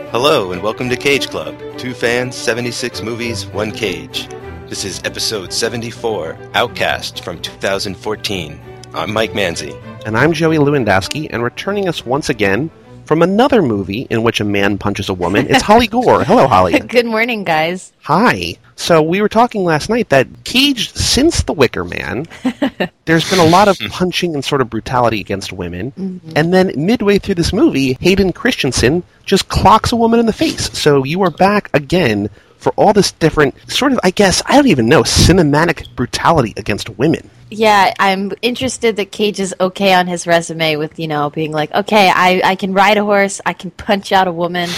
Hello and welcome to Cage Club. 2 fans, 76 movies, 1 cage. This is episode 74, Outcast from 2014. I'm Mike Manzi. And I'm Joey Lewandowski, and returning us once again from another movie in which a man punches a woman, it's Holly Gore. Hello, Holly. Good morning, guys. Hi. So we were talking last night that Cage, since The Wicker Man, there's been a lot of punching and sort of brutality against women. Mm-hmm. And then midway through this movie, Hayden Christensen just clocks a woman in the face. So you are back again for all this different sort of, I guess, I don't even know, cinematic brutality against women. Yeah, I'm interested that Cage is okay on his resume with, being like, okay, I can ride a horse, I can punch out a woman,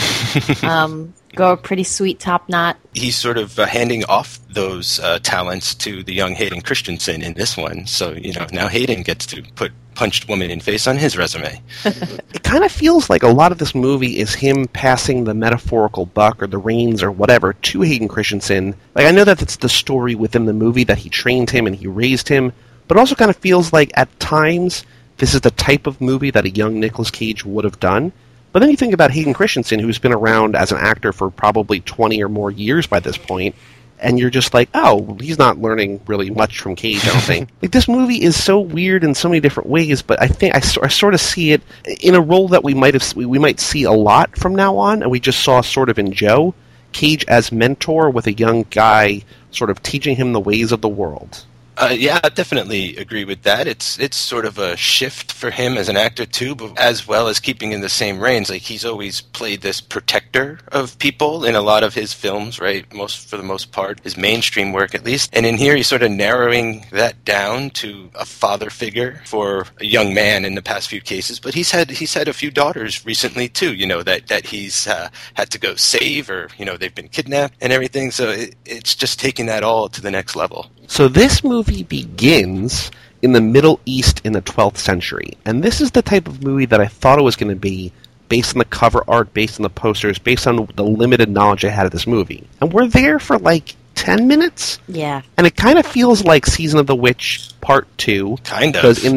go a pretty sweet top knot. He's sort of handing off those talents to the young Hayden Christensen in this one. So, now Hayden gets to put punched woman in face on his resume. It kind of feels like a lot of this movie is him passing the metaphorical buck or the reins or whatever to Hayden Christensen. Like, I know that it's the story within the movie that he trained him and he raised him, but it also kind of feels like at times this is the type of movie that a young Nicolas Cage would have done. But then you think about Hayden Christensen, who's been around as an actor for probably 20 or more years by this point, and you're just like, oh, he's not learning really much from Cage, I don't think. Like, this movie is so weird in so many different ways, but I think I sort of see it in a role that we might see a lot from now on, and we just saw sort of in Joe, Cage as mentor with a young guy sort of teaching him the ways of the world. Yeah, I definitely agree with that. It's sort of a shift for him as an actor too, but as well as keeping in the same reins. Like, he's always played this protector of people in a lot of his films, right? For the most part, his mainstream work at least. And in here, he's sort of narrowing that down to a father figure for a young man in the past few cases. But he's had a few daughters recently too. That he's had to go save, or they've been kidnapped and everything. So it's just taking that all to the next level. So this movie begins in the Middle East in the 12th century, and this is the type of movie that I thought it was going to be based on the cover art, based on the posters, based on the limited knowledge I had of this movie. And we're there for like 10 minutes? Yeah. And it kind of feels like Season of the Witch Part 2. Kind of. Because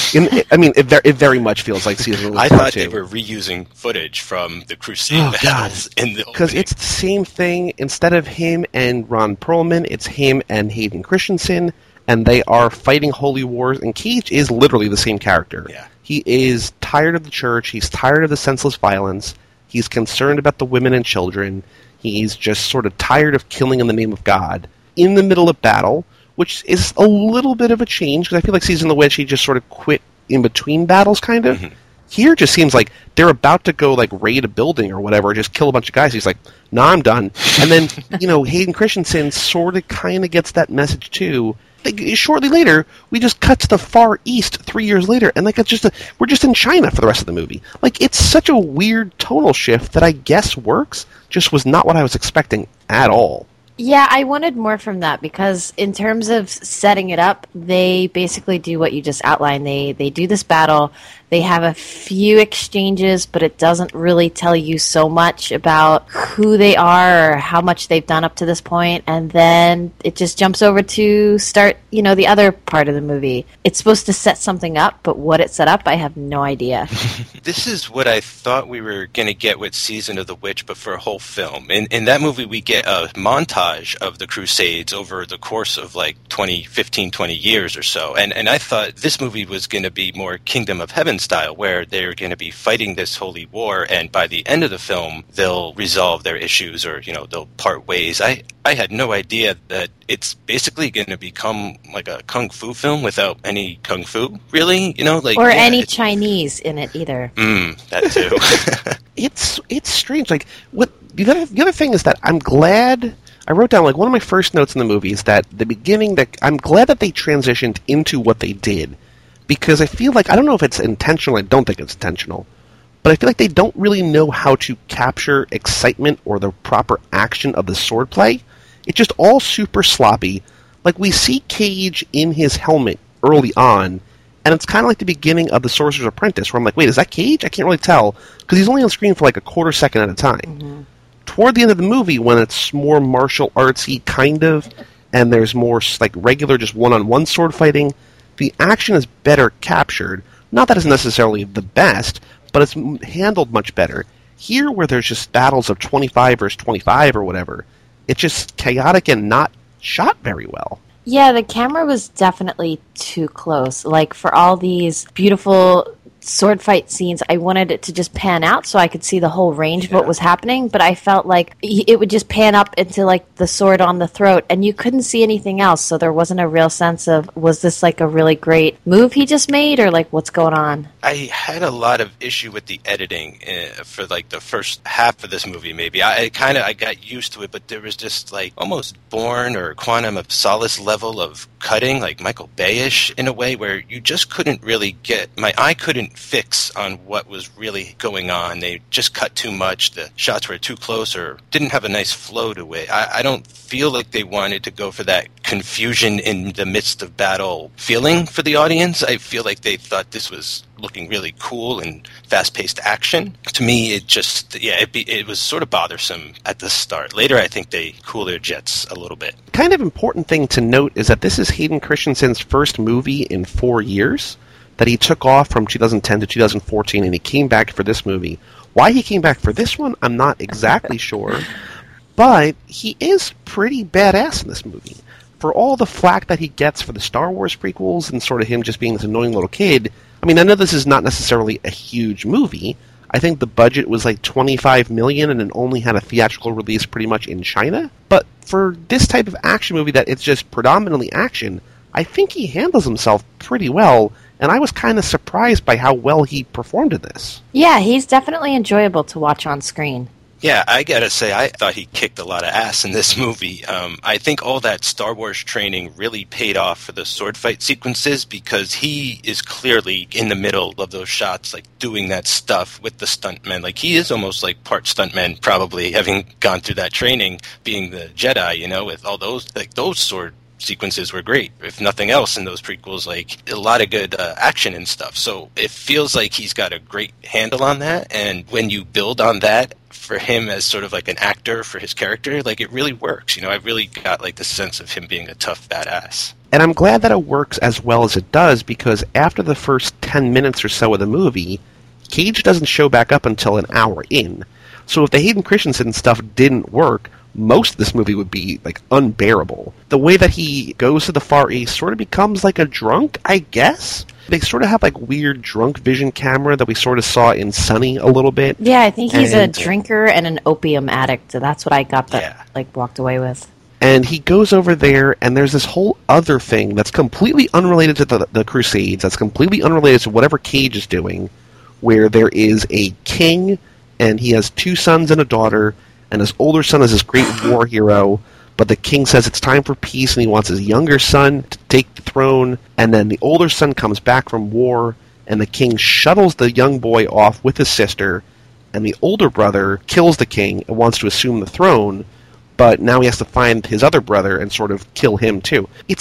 it very much feels like Season of the Witch Part 2. I thought they were reusing footage from the Crusade battles in the opening. Because it's the same thing. Instead of him and Ron Perlman, it's him and Hayden Christensen, and they are fighting holy wars, and Cage is literally the same character. Yeah. He is tired of the church, he's tired of the senseless violence, he's concerned about the women and children, he's just sort of tired of killing in the name of God in the middle of battle, which is a little bit of a change, because I feel like Season of the Witch, he just sort of quit in between battles, kind of. Mm-hmm. Here it just seems like they're about to go, like, raid a building or whatever, or just kill a bunch of guys. He's like, nah, I'm done. And then, Hayden Christensen sort of kind of gets that message, too. Like, shortly later, we just cut to the Far East 3 years later, and like we're just in China for the rest of the movie. Like, it's such a weird tonal shift that I guess works, just was not what I was expecting at all. Yeah, I wanted more from that, because in terms of setting it up, they basically do what you just outlined. They do this battle, they have a few exchanges, but it doesn't really tell you so much about who they are or how much they've done up to this point, and then it just jumps over to start, the other part of the movie. It's supposed to set something up, but what it set up, I have no idea. This is what I thought we were going to get with Season of the Witch, but for a whole film. In that movie, we get a montage of the Crusades over the course of like 20 years or so. And I thought this movie was going to be more Kingdom of Heaven style, where they're going to be fighting this holy war, and by the end of the film, they'll resolve their issues, or, they'll part ways. I had no idea that it's basically going to become like a kung fu film without any kung fu, really, or any Chinese in it either. That too. It's strange. Like, what the other thing is that I'm glad. I wrote down, like, one of my first notes in the movie is that the beginning, that I'm glad that they transitioned into what they did, because I feel like, I don't know if it's intentional, I don't think it's intentional, but I feel like they don't really know how to capture excitement or the proper action of the swordplay. It's just all super sloppy. Like, we see Cage in his helmet early on, and it's kind of like the beginning of The Sorcerer's Apprentice, where I'm like, wait, is that Cage? I can't really tell, because he's only on screen for like a quarter second at a time. Mm-hmm. Toward the end of the movie, when it's more martial artsy, kind of, and there's more like regular just one-on-one sword fighting, the action is better captured. Not that it's necessarily the best, but it's handled much better. Here, where there's just battles of 25 versus 25 or whatever, it's just chaotic and not shot very well. Yeah, the camera was definitely too close. Like, for all these beautiful sword fight scenes, I wanted it to just pan out so I could see the whole range of what was happening, but I felt like it would just pan up into, like, the sword on the throat, and you couldn't see anything else, so there wasn't a real sense of, was this, like, a really great move he just made, or, like, what's going on? I had a lot of issue with the editing for, like, the first half of this movie, maybe. I got used to it, but there was just, like, almost Bourne or Quantum of Solace level of cutting, like Michael Bay-ish in a way, where you just couldn't really get, my eye couldn't fix on what was really going on. They just cut too much. The shots were too close or didn't have a nice flow to it. I don't feel like they wanted to go for that confusion in the midst of battle feeling for the audience. I feel like they thought this was looking really cool and fast-paced action. To me, it just, it was sort of bothersome at the start. Later, I think they cool their jets a little bit. Kind of important thing to note is that this is Hayden Christensen's first movie in 4 years, that he took off from 2010 to 2014, and he came back for this movie. Why he came back for this one, I'm not exactly sure, but he is pretty badass in this movie. For all the flack that he gets for the Star Wars prequels and sort of him just being this annoying little kid, I mean, I know this is not necessarily a huge movie. I think the budget was like $25 million and it only had a theatrical release pretty much in China. But for this type of action movie that it's just predominantly action, I think he handles himself pretty well, and I was kind of surprised by how well he performed in this. Yeah, he's definitely enjoyable to watch on screen. Yeah, I gotta say, I thought he kicked a lot of ass in this movie. I think all that Star Wars training really paid off for the sword fight sequences, because he is clearly in the middle of those shots, like doing that stuff with the stuntmen. Like, he is almost like part stuntman, probably, having gone through that training, being the Jedi, you know, with all those, like, those sword sequences were great. If nothing else in those prequels, like, a lot of good action and stuff. So it feels like he's got a great handle on that, and when you build on that for him as sort of like an actor for his character, like, it really works. You know, I really got like the sense of him being a tough badass. And I'm glad that it works as well as it does, because after the first 10 minutes or so of the movie, Cage doesn't show back up until an hour in. So if the Hayden Christensen stuff didn't work, most of this movie would be, like, unbearable. The way that he goes to the Far East sort of becomes like a drunk, I guess? They sort of have, like, weird drunk vision camera that we sort of saw in Sunny a little bit. Yeah, I think he's a drinker and an opium addict. So that's what I got walked away with. And he goes over there, and there's this whole other thing that's completely unrelated to the Crusades, that's completely unrelated to whatever Cage is doing, where there is a king, and he has 2 sons and a daughter, and his older son is this great war hero, but the king says it's time for peace, and he wants his younger son to take the throne, and then the older son comes back from war, and the king shuttles the young boy off with his sister, and the older brother kills the king and wants to assume the throne, but now he has to find his other brother and sort of kill him too. It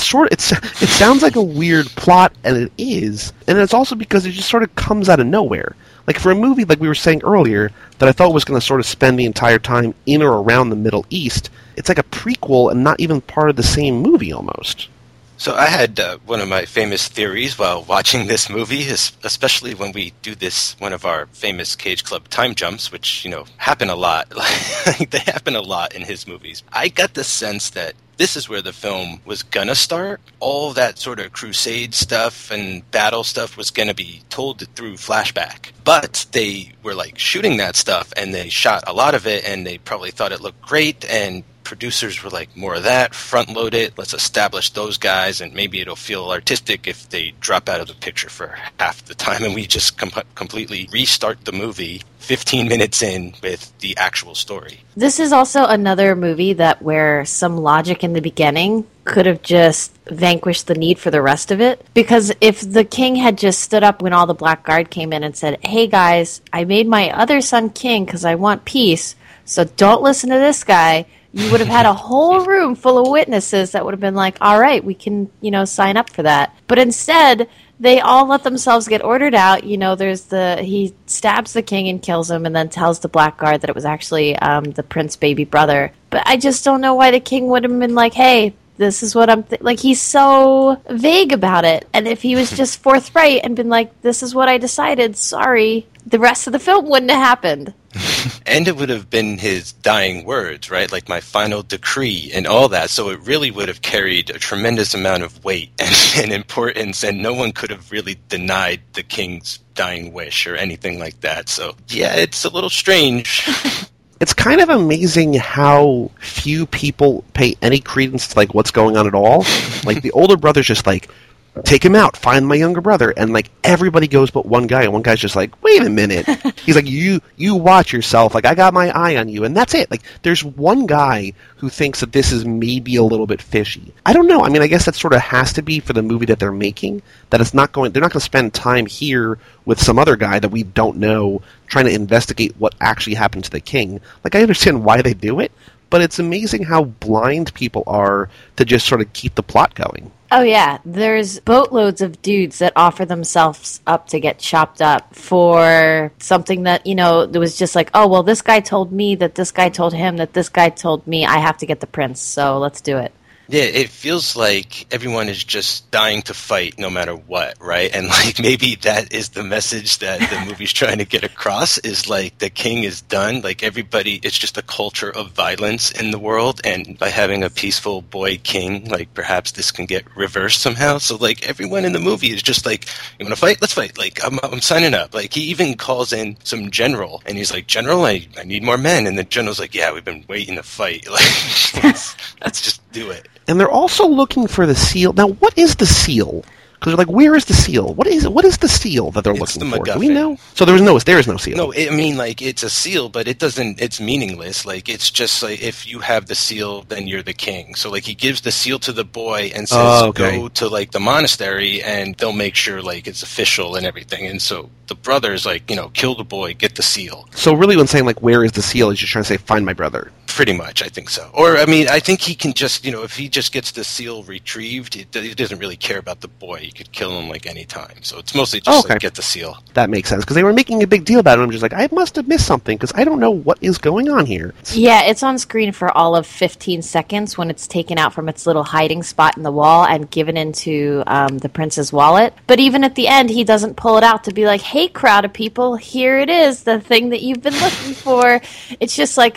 sounds like a weird plot, and it is, and it's also because it just sort of comes out of nowhere. Like, for a movie, like we were saying earlier, that I thought was going to sort of spend the entire time in or around the Middle East, it's like a prequel and not even part of the same movie, almost. So I had one of my famous theories while watching this movie, especially when we do this, one of our famous Cage Club time jumps, which, you know, happen a lot. They happen a lot in his movies. I got the sense that this is where the film was going to start. All that sort of crusade stuff and battle stuff was going to be told through flashback. But they were, like, shooting that stuff, and they shot a lot of it, and they probably thought it looked great, and producers were like, more of that, front load it, let's establish those guys, and maybe it'll feel artistic if they drop out of the picture for half the time, and we just completely restart the movie 15 minutes in with the actual story. This is also another movie that where some logic in the beginning could have just vanquished the need for the rest of it. Because if the king had just stood up when all the Black Guard came in and said, hey guys, I made my other son king because I want peace, so don't listen to this guy, you would have had a whole room full of witnesses that would have been like, all right, we can, sign up for that. But instead, they all let themselves get ordered out. He stabs the king and kills him and then tells the Black Guard that it was actually the prince's baby brother. But I just don't know why the king would have been like, hey, this is what I'm... he's so vague about it. And if he was just forthright and been like, this is what I decided, sorry, the rest of the film wouldn't have happened. And it would have been his dying words, right? Like my final decree and all that. So it really would have carried a tremendous amount of weight and importance, and no one could have really denied the king's dying wish or anything like that. So, yeah, it's a little strange. It's kind of amazing how few people pay any credence to, like, what's going on at all. Like, the older brother's just like, take him out, find my younger brother. And, like, everybody goes but one guy, and one guy's just like, wait a minute. He's like, you watch yourself. Like, I got my eye on you. And that's it. Like, there's one guy who thinks that this is maybe a little bit fishy. I don't know. I mean, I guess that sort of has to be for the movie that they're making, that it's not going, they're not going to spend time here with some other guy that we don't know trying to investigate what actually happened to the king. Like, I understand why they do it, but it's amazing how blind people are to just sort of keep the plot going. Oh, yeah. There's boatloads of dudes that offer themselves up to get chopped up for something that, you know, it was just like, oh, well, this guy told me that this guy told him that this guy told me I have to get the prince, so let's do it. Yeah, it feels like everyone is just dying to fight no matter what, right? And like maybe that is the message that the movie's trying to get across, is like the king is done. Like everybody, it's just a culture of violence in the world, and by having a peaceful boy king, like perhaps this can get reversed somehow. So like everyone in the movie is just like, you want to fight? Let's fight. Like I'm signing up. Like he even calls in some general, and he's like, General, I need more men. And the general's like, yeah, we've been waiting to fight. Like let's just do it. And they're also looking for the seal. Now, what is the seal? Because they're like, where is the seal? What is the seal that they're looking for? MacGuffin. Do we know? So there is no seal. No, I mean, like, it's a seal, but it's meaningless. Like, it's just like, if you have the seal, then you're the king. So, like, he gives the seal to the boy and says, go to, like, the monastery, and they'll make sure, like, it's official and everything. And so the brother's like, you know, kill the boy, get the seal. So really when saying, like, where is the seal, he's just trying to say, find my brother. Pretty much, I think so. Or, I mean, I think he can just, you know, if he just gets the seal retrieved, he doesn't really care about the boy. He could kill him, like, any time. So it's mostly just, like, get the seal. That makes sense, because they were making a big deal about it. I'm just like, I must have missed something, because I don't know what is going on here. Yeah, it's on screen for all of 15 seconds when it's taken out from its little hiding spot in the wall and given into the prince's wallet. But even at the end, he doesn't pull it out to be like, hey, crowd of people, here it is, the thing that you've been looking for. It's just like,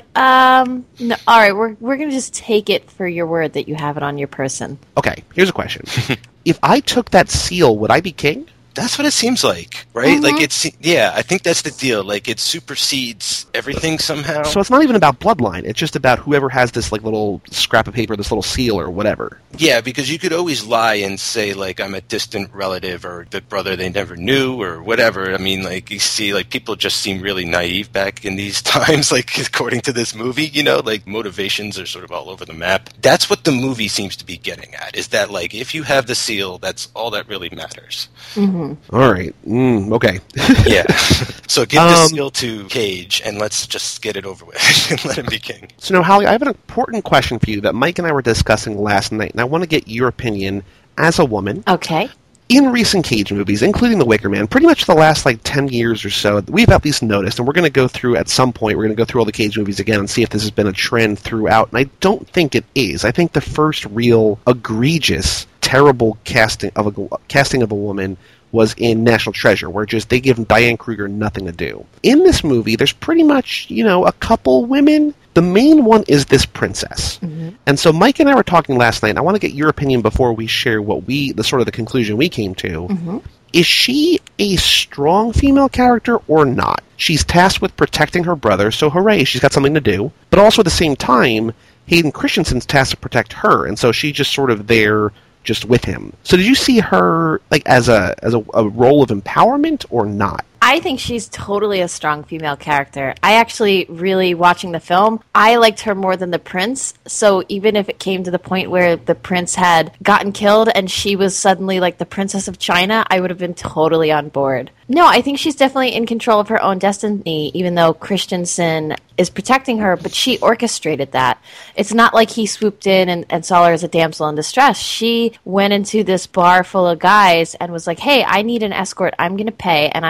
no, all right, we're going to just take it for your word that you have it on your person. Okay, here's a question. If I took that seal, would I be king? That's what it seems like, right? Like I think that's the deal. Like it supersedes everything somehow. So it's not even about bloodline. It's just about whoever has this like little scrap of paper, this little seal or whatever. Yeah, because you could always lie and say like I'm a distant relative or the brother they never knew or whatever. I mean, like you see, like people just seem really naive back in these times. Like according to this movie, you know, like motivations are sort of all over the map. That's what the movie seems to be getting at. Is that like if you have the seal, that's all that really matters. Mm-hmm. All right. Okay. Yeah. So give the seal to Cage, and let's just get it over with and let him be king. So now, Holly, I have an important question for you that Mike and I were discussing last night, and I want to get your opinion as a woman. Okay. In recent Cage movies, including The Wicker Man, pretty much the last, 10 years or so, we've at least noticed, and we're going to go through, at some point, we're going to go through all the Cage movies again and see if this has been a trend throughout, and I don't think it is. I think the first real egregious, terrible casting of a woman was in National Treasure, where just they give Diane Kruger nothing to do. In this movie, there's pretty much, a couple women. The main one is this princess. Mm-hmm. And so Mike and I were talking last night, and I want to get your opinion before we share the conclusion we came to. Mm-hmm. Is she a strong female character or not? She's tasked with protecting her brother, so hooray, she's got something to do. But also at the same time, Hayden Christensen's tasked to protect her, and so she's just sort of there just with him. So did you see her as a role of empowerment or not? I think she's totally a strong female character. I actually really, watching the film, I liked her more than the prince. So even if it came to the point where the prince had gotten killed and she was suddenly like the princess of China, I would have been totally on board. No, I think she's definitely in control of her own destiny, even though Christensen is protecting her, but she orchestrated that. It's not like he swooped in and saw her as a damsel in distress. She went into this bar full of guys and was like, hey, I need an escort. I'm going to pay, and I'm going to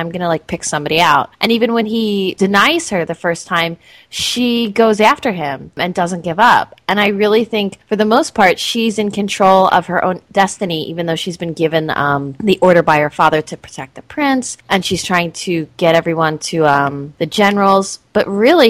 like pick somebody out. And even when he denies her the first time, she goes after him and doesn't give up. And I really think, for the most part, she's in control of her own destiny, even though she's been given the order by her father to protect the prince, and she's trying to get everyone to the generals. But really,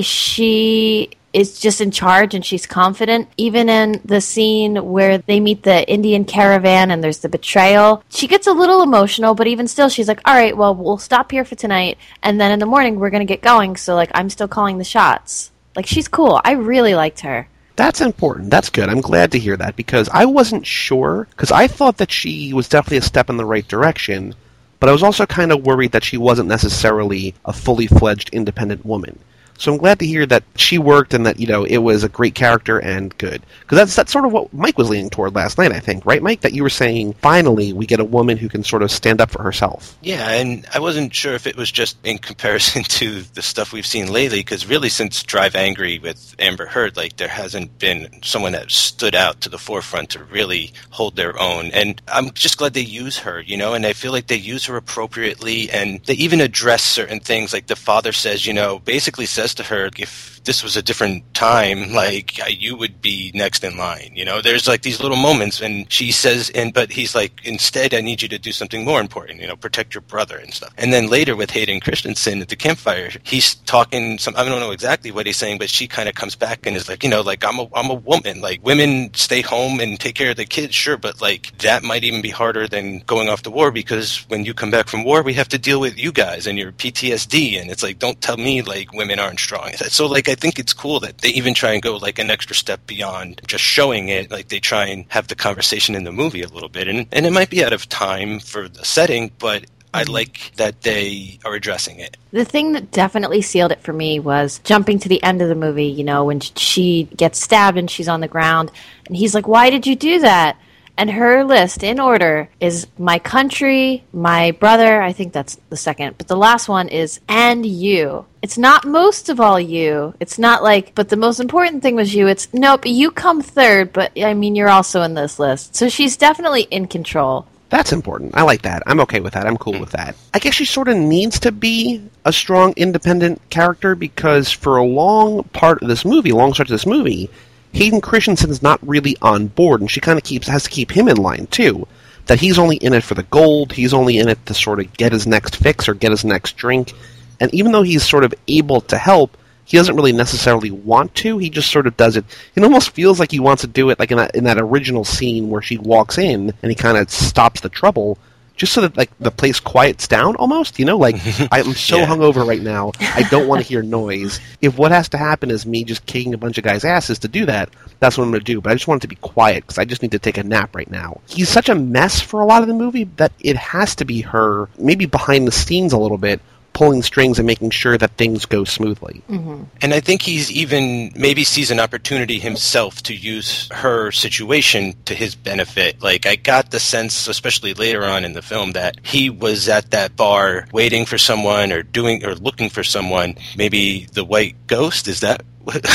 she is just in charge, and she's confident. Even in the scene where they meet the Indian caravan and there's the betrayal, she gets a little emotional, but even still, she's like, all right, well, we'll stop here for tonight, and then in the morning, we're going to get going, so, like, I'm still calling the shots. Like, she's cool. I really liked her. That's important. That's good. I'm glad to hear that, because I wasn't sure, because I thought that she was definitely a step in the right direction, but I was also kind of worried that she wasn't necessarily a fully fledged independent woman. So I'm glad to hear that she worked and that, it was a great character and good. Because that's sort of what Mike was leaning toward last night, I think. Right, Mike? That you were saying, finally, we get a woman who can sort of stand up for herself. Yeah, and I wasn't sure if it was just in comparison to the stuff we've seen lately, because really since Drive Angry with Amber Heard, like, there hasn't been someone that stood out to the forefront to really hold their own. And I'm just glad they use her, and I feel like they use her appropriately, and they even address certain things. Like the father says, basically says to her, if this was a different time, like, you would be next in line. There's like these little moments, and she says, but he's like, instead, I need you to do something more important, protect your brother and stuff. And then later with Hayden Christensen at the campfire, he's talking I don't know exactly what he's saying, but she kind of comes back and is like, like, I'm a woman. Like, women stay home and take care of the kids, sure, but like, that might even be harder than going off to war, because when you come back from war, we have to deal with you guys and your PTSD. And it's like, don't tell me like women aren't strong. So like, I think it's cool that they even try and go like an extra step beyond just showing it. Like, they try and have the conversation in the movie a little bit, and it might be out of time for the setting, but I like that they are addressing it. The thing that definitely sealed it for me was jumping to the end of the movie, when she gets stabbed and she's on the ground, and he's like, why did you do that? And her list, in order, is my country, my brother, I think that's the second, but the last one is, and you. It's not most of all you. It's not like, but the most important thing was you. It's, nope, you come third, but I mean, you're also in this list. So she's definitely in control. That's important. I like that. I'm okay with that. I'm cool with that. I guess she sort of needs to be a strong, independent character, because for a long stretch of this movie, Hayden Christensen's not really on board, and she kind of has to keep him in line, too. That he's only in it for the gold, he's only in it to sort of get his next fix or get his next drink, and even though he's sort of able to help, he doesn't really necessarily want to, he just sort of does it. It almost feels like he wants to do it like in that original scene where she walks in, and he kind of stops the trouble, just so that, like, the place quiets down almost, like, I'm so hungover right now, I don't want to hear noise. If what has to happen is me just kicking a bunch of guys' asses to do that, that's what I'm going to do. But I just want it to be quiet, because I just need to take a nap right now. He's such a mess for a lot of the movie that it has to be her, maybe behind the scenes a little bit, pulling strings and making sure that things go smoothly. Mm-hmm. And I think he's even maybe sees an opportunity himself to use her situation to his benefit. Like, I got the sense, especially later on in the film, that he was at that bar waiting for someone or looking for someone. Maybe the white ghost, is that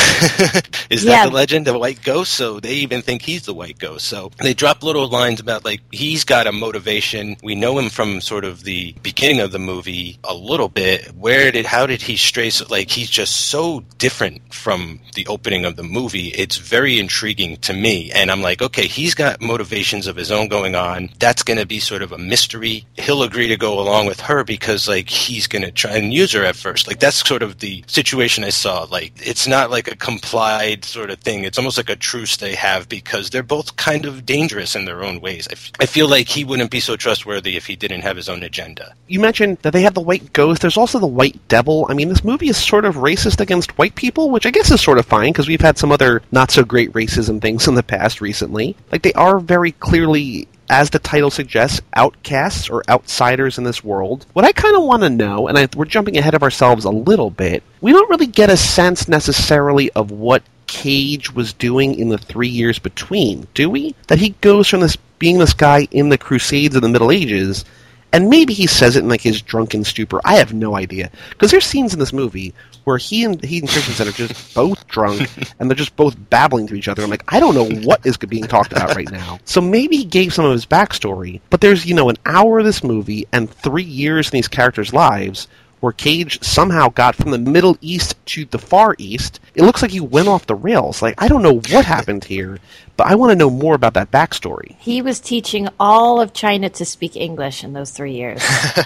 is that the legend of White Ghost? So they even think he's the White Ghost. So they drop little lines about, like, he's got a motivation. We know him from sort of the beginning of the movie a little bit. How did he stray? So, like, he's just so different from the opening of the movie. It's very intriguing to me. And I'm like, okay, he's got motivations of his own going on. That's going to be sort of a mystery. He'll agree to go along with her because, like, he's going to try and use her at first. Like, that's sort of the situation I saw. Like, it's not like a complied sort of thing. It's almost like a truce they have, because they're both kind of dangerous in their own ways. I feel like he wouldn't be so trustworthy if he didn't have his own agenda. You mentioned that they have the White Ghost. There's also the White Devil. I mean, this movie is sort of racist against white people, which I guess is sort of fine, because we've had some other not-so-great racism things in the past recently. Like, they are very clearly, as the title suggests, outcasts or outsiders in this world. What I kind of want to know, and we're jumping ahead of ourselves a little bit, we don't really get a sense necessarily of what Cage was doing in the 3 years between, do we? That he goes from being this guy in the Crusades of the Middle Ages, and maybe he says it in, like, his drunken stupor. I have no idea. Because there's scenes in this movie where he and Christensen are just both drunk, and they're just both babbling to each other. I'm like, I don't know what is being talked about right now. So maybe he gave some of his backstory, but there's, an hour of this movie and 3 years in these characters' lives where Cage somehow got from the Middle East to the Far East. It looks like he went off the rails. Like, I don't know what happened here, but I want to know more about that backstory. He was teaching all of China to speak English in those 3 years.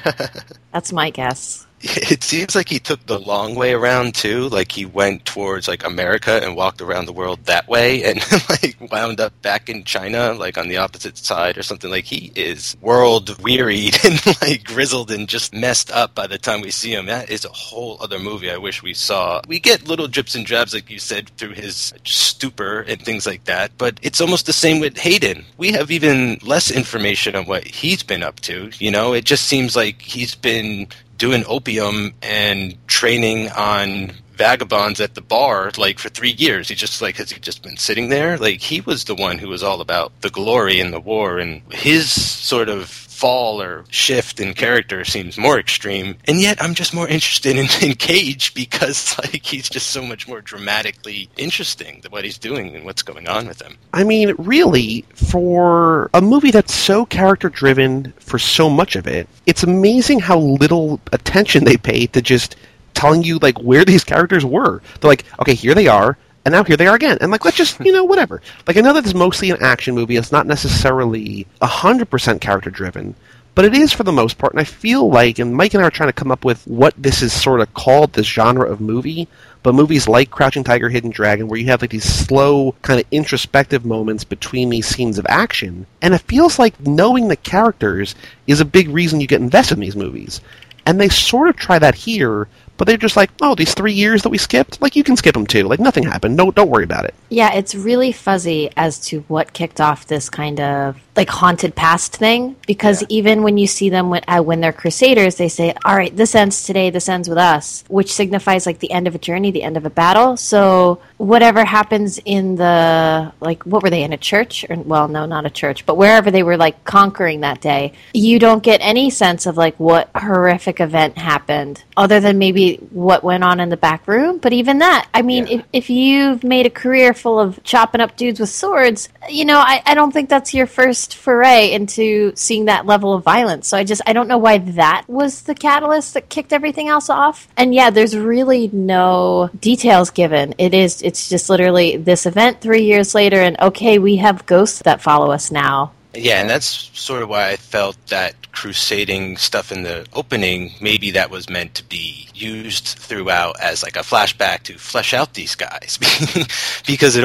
That's my guess. It seems like he took the long way around too. Like he went towards like America and walked around the world that way, and like wound up back in China, like on the opposite side or something. Like he is world wearied and like grizzled and just messed up by the time we see him. That is a whole other movie I wish we saw. We get little drips and drabs, like you said, through his stupor and things like that. But it's almost the same with Hayden. We have even less information on what he's been up to. You know, it just seems like he's been doing opium and training on vagabonds at the bar like for 3 years. He just like, has he just been sitting there? Like he was the one who was all about the glory and the war, and his sort of fall or shift in character seems more extreme. And yet I'm just more interested in Cage because like he's just so much more dramatically interesting than what he's doing and what's going on with him. I mean, really, for a movie that's so character driven for so much of it, it's amazing how little attention they pay to just telling you like where these characters were. They're like, okay, here they are, and now here they are again. And like, let's just, whatever. Like, I know that it's mostly an action movie. It's not necessarily 100% character driven, but it is for the most part. And I feel like, and Mike and I are trying to come up with what this is sort of called, this genre of movie, but movies like Crouching Tiger, Hidden Dragon, where you have like these slow, kind of introspective moments between these scenes of action. And it feels like knowing the characters is a big reason you get invested in these movies. And they sort of try that here, but they're just like, oh, these 3 years that we skipped? Like, you can skip them too. Like, nothing happened. No, don't worry about it. Yeah, it's really fuzzy as to what kicked off this kind of, like, haunted past thing. Because even when you see them when they're crusaders, they say, all right, this ends today, this ends with us, which signifies, like, the end of a journey, the end of a battle. So whatever happens in the, like, what were they, in a church? Or, well, no, not a church, but wherever they were, like, conquering that day, you don't get any sense of, like, what horrific event happened, other than maybe what went on in the back room. But even that, I mean, if you've made a career full of chopping up dudes with swords, I don't think that's your first foray into seeing that level of violence. So I don't know why that was the catalyst that kicked everything else off. And yeah, there's really no details given. It's just literally this event 3 years later, and okay, we have ghosts that follow us now. Yeah, and that's sort of why I felt that crusading stuff in the opening, maybe that was meant to be used throughout as like a flashback to flesh out these guys. Because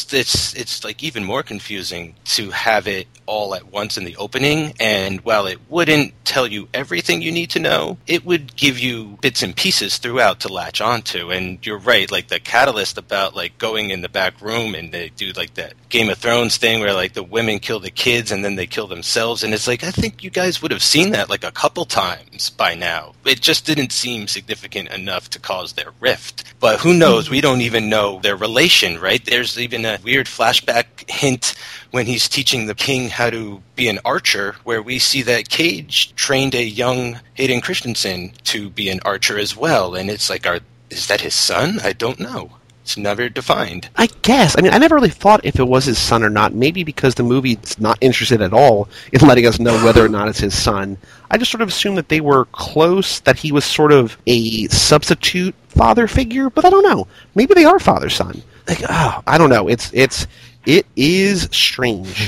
it's like even more confusing to have it all at once in the opening, and while it wouldn't tell you everything you need to know, it would give you bits and pieces throughout to latch onto. And you're right, like the catalyst about like going in the back room and they do like that Game of Thrones thing where like the women kill the kids and then they kill themselves, and it's like, I think you guys would have seen that like a couple times by now. It just didn't seem significant enough to cause their rift. But who knows? We don't even know their relation, right? There's even a weird flashback hint when he's teaching the king how to be an archer, where we see that Cage trained a young Hayden Christensen to be an archer as well. And it's like, is that his son? I don't know. It's never defined. I guess. I mean, I never really thought if it was his son or not. Maybe because the movie's not interested at all in letting us know whether or not it's his son. I just sort of assumed that they were close, that he was sort of a substitute father figure, but I don't know. Maybe they are father-son. Like, I don't know. It is strange.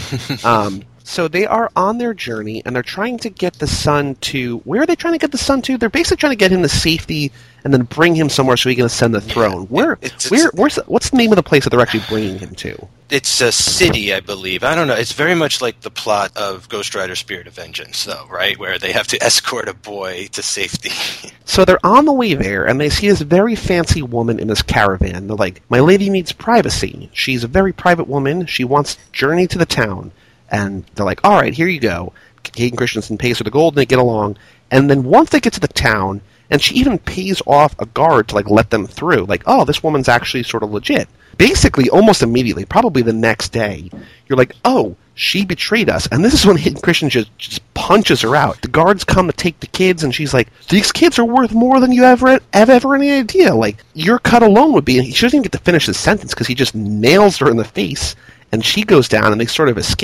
So they are on their journey, and they're trying to get the son to... Where are they trying to get the son to? They're basically trying to get him to safety and then bring him somewhere so he can ascend the throne. What's the name of the place that they're actually bringing him to? It's a city, I believe. I don't know. It's very much like the plot of Ghost Rider Spirit of Vengeance, though, right? Where they have to escort a boy to safety. So they're on the way there, and they see this very fancy woman in this caravan. They're like, my lady needs privacy. She's a very private woman. She wants to journey to the town. And they're like, all right, here you go. Hayden Christensen pays her the gold, and they get along. And then once they get to the town, and she even pays off a guard to like let them through. Like, oh, this woman's actually sort of legit. Basically, almost immediately, probably the next day, you're like, oh, she betrayed us. And this is when Hayden Christensen just punches her out. The guards come to take the kids, and she's like, these kids are worth more than you have ever any idea. Like, your cut alone would be... She doesn't even get to finish the sentence because he just nails her in the face. And she goes down, and they sort of escape.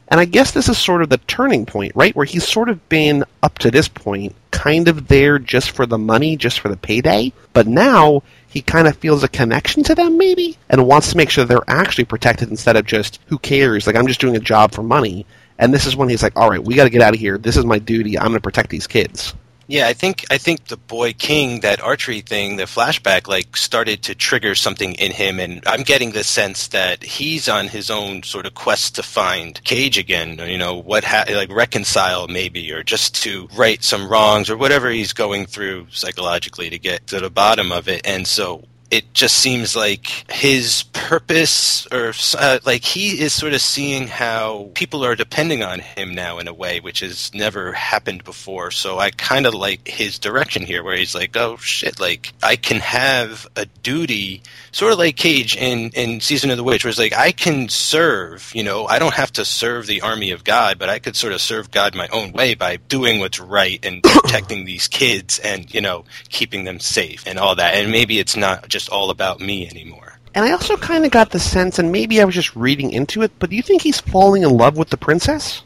And I guess this is sort of the turning point, right? Where he's sort of been, up to this point, kind of there just for the money, just for the payday. But now he kind of feels a connection to them, maybe? And wants to make sure they're actually protected instead of just, who cares? Like, I'm just doing a job for money. And this is when he's like, all right, we got to get out of here. This is my duty. I'm going to protect these kids. Yeah, I think the Boy King, that archery thing, the flashback, like, started to trigger something in him, and I'm getting the sense that he's on his own sort of quest to find Cage again, you know, like reconcile maybe, or just to right some wrongs, or whatever he's going through psychologically to get to the bottom of it. And so it just seems like his purpose, or like he is sort of seeing how people are depending on him now in a way which has never happened before. So I kind of like his direction here, where he's like, oh shit, like I can have a duty, sort of like Cage in Season of the Witch, where it's like I can serve, you know, I don't have to serve the army of God, but I could sort of serve God my own way by doing what's right and protecting these kids and, you know, keeping them safe and all that. And maybe it's not just all about me anymore. And I also kind of got the sense, and maybe I was just reading into it, but do you think he's falling in love with the princess?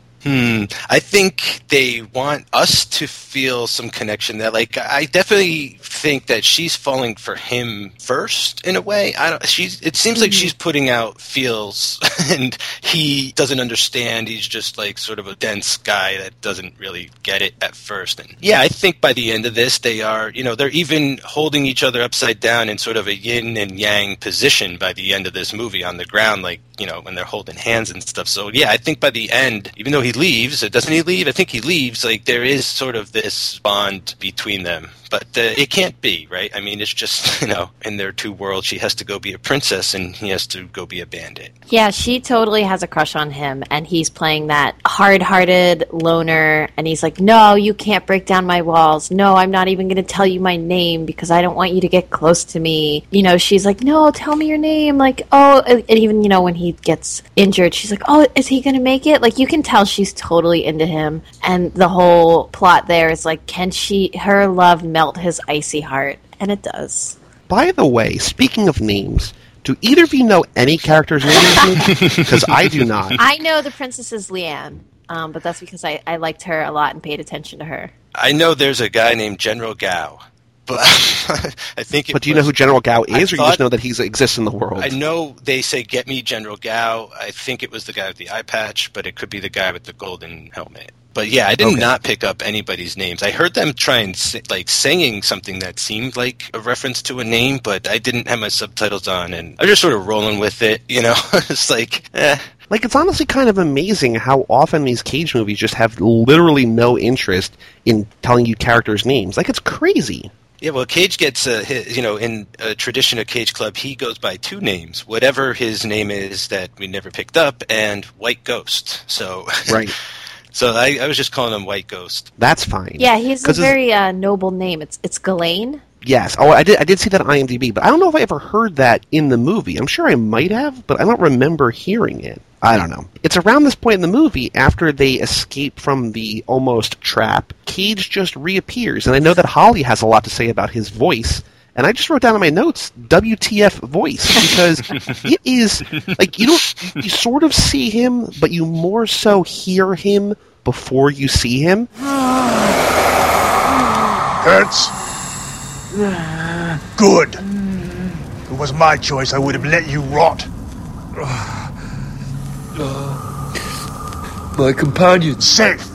I think they want us to feel some connection there. Like, I definitely think that she's falling for him first, in a way. It seems like she's putting out feels, and he doesn't understand. He's just like sort of a dense guy that doesn't really get it at first. And yeah, I think by the end of this, they are, you know, they're even holding each other upside down in sort of a yin and yang position by the end of this movie on the ground, like, you know, when they're holding hands and stuff. So yeah, I think by the end, even though he leaves, doesn't he leave? I think he leaves. Like, there is sort of this bond between them, but it can't be, right? I mean, it's just, you know, in their two worlds, she has to go be a princess and he has to go be a bandit. Yeah, she totally has a crush on him, and he's playing that hard-hearted loner, and he's like, no, you can't break down my walls. No, I'm not even going to tell you my name because I don't want you to get close to me. You know, she's like, no, tell me your name. Like, oh, and even, you know, when he gets injured, she's like, oh, is he going to make it? Like, you can tell she's totally into him, and the whole plot there is like, can her love melt his icy heart? And it does. By the way, speaking of names, do either of you know any characters' names? Because I do not. I know the princess is Leanne, but that's because I liked her a lot and paid attention to her. I know there's a guy named General Gao, but I think But do you know who General Gao is, or you just know that he exists in the world? I know they say, get me General Gao. I think it was the guy with the eye patch, but it could be the guy with the golden helmet. But yeah, I did not pick up anybody's names. I heard them try and singing something that seemed like a reference to a name, but I didn't have my subtitles on, and I was just sort of rolling with it, you know? It's like, eh. Like, it's honestly kind of amazing how often these Cage movies just have literally no interest in telling you characters' names. Like, it's crazy. Yeah, well, Cage gets, you know, in a tradition of Cage Club, he goes by two names. Whatever his name is that we never picked up, and White Ghost. So, right. So I was just calling him White Ghost. That's fine. Yeah, he's a very noble name. It's Ghislaine. Yes. Oh, I did see that on IMDb, but I don't know if I ever heard that in the movie. I'm sure I might have, but I don't remember hearing it. I don't know. It's around this point in the movie, after they escape from the almost trap, Cage just reappears, and I know that Holly has a lot to say about his voice, and I just wrote down in my notes, WTF voice, because it is, like, you sort of see him, but you more so hear him before you see him. Hurts? Good. If it was my choice, I would have let you rot. My companion. Safe.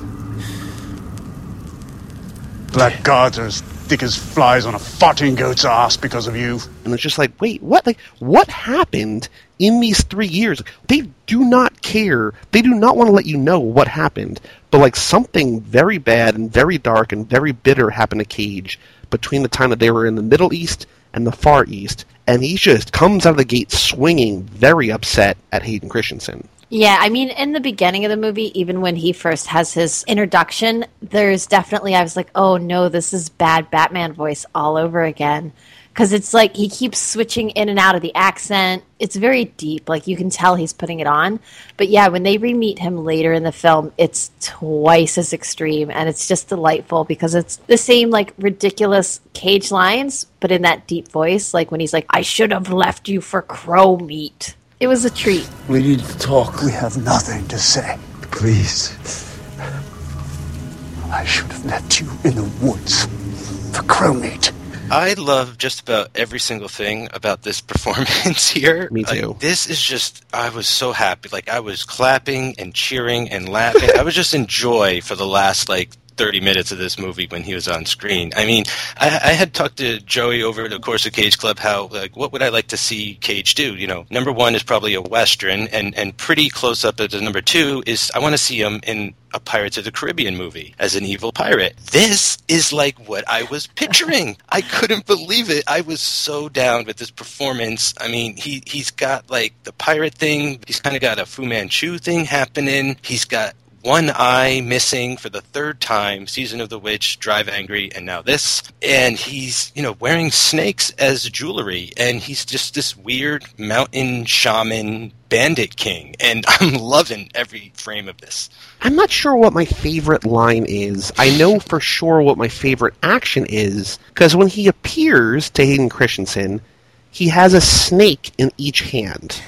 Black guards are as thick as flies on a farting goat's ass because of you. And it's just like, wait, what? Like, what happened in these 3 years? They do not care. They do not want to let you know what happened. But, like, something very bad and very dark and very bitter happened to Cage between the time that they were in the Middle East and the Far East. And he just comes out of the gate swinging, very upset at Hayden Christensen. Yeah, I mean, in the beginning of the movie, even when he first has his introduction, there's definitely, I was like, oh no, this is bad Batman voice all over again. Because it's like he keeps switching in and out of the accent. It's very deep. Like, you can tell he's putting it on. But yeah, when they re-meet him later in the film, it's twice as extreme. And it's just delightful because it's the same, like, ridiculous Cage lines, but in that deep voice. Like when he's like, I should have left you for crow meat. It was a treat. We need to talk. We have nothing to say. Please. I should have left you in the woods for crow meat. I love just about every single thing about this performance here. Me too. This is just, I was so happy. Like, I was clapping and cheering and laughing. I was just in joy for the last, 30 minutes of this movie when he was on screen. I mean, I had talked to Joey over at the Corsa Cage Club how, what would I like to see Cage do? Number one is probably a Western, and pretty close up to number two is I want to see him in a Pirates of the Caribbean movie as an evil pirate. This is what I was picturing. I couldn't believe it. I was so down with this performance. I mean, he's got the pirate thing. He's kind of got a Fu Manchu thing happening. He's got one eye missing for the third time, Season of the Witch, Drive Angry, and now this. And he's, wearing snakes as jewelry, and he's just this weird mountain shaman bandit king, and I'm loving every frame of this. I'm not sure what my favorite line is. I know for sure what my favorite action is, because when he appears to Hayden Christensen, he has a snake in each hand.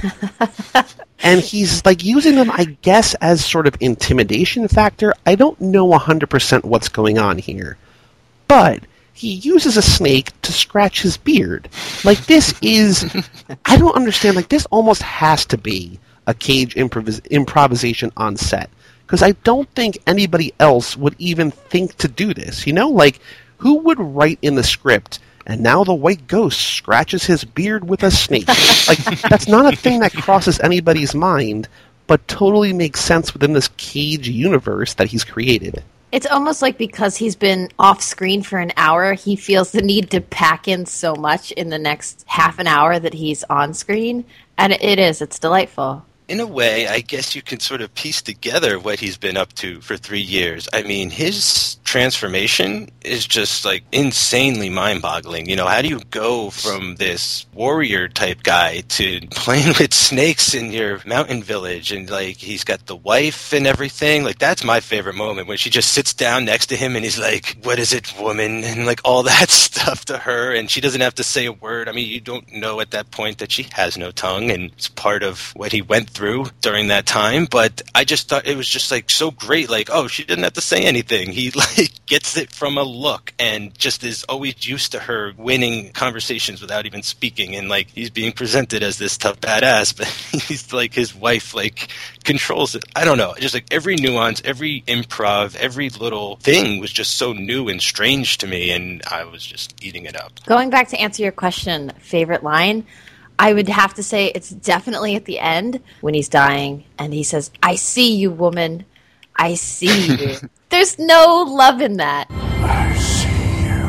And he's using them, I guess, as sort of intimidation factor. I don't know 100% what's going on here. But he uses a snake to scratch his beard. This is... I don't understand. This almost has to be a Cage improvisation on set. Because I don't think anybody else would even think to do this. Who would write in the script... And now the white ghost scratches his beard with a snake. That's not a thing that crosses anybody's mind, but totally makes sense within this Cage universe that he's created. It's almost because he's been off screen for an hour, he feels the need to pack in so much in the next half an hour that he's on screen. And it's delightful. In a way, I guess you can sort of piece together what he's been up to for 3 years. I mean, his transformation is just insanely mind-boggling. How do you go from this warrior-type guy to playing with snakes in your mountain village? And, he's got the wife and everything. That's my favorite moment, when she just sits down next to him and he's like, "What is it, woman?" And, all that stuff to her. And she doesn't have to say a word. I mean, you don't know at that point that she has no tongue, and it's part of what he went through during that time. But I just thought it was just so great. She didn't have to say anything. He gets it from a look, and just is always used to her winning conversations without even speaking. And he's being presented as this tough badass, but he's his wife controls it. I don't know. Just every nuance, every improv, every little thing was just so new and strange to me, and I was just eating it up. Going back to answer your question, favorite line, I would have to say it's definitely at the end when he's dying and he says, "I see you, woman. I see you." There's no love in that. I see you,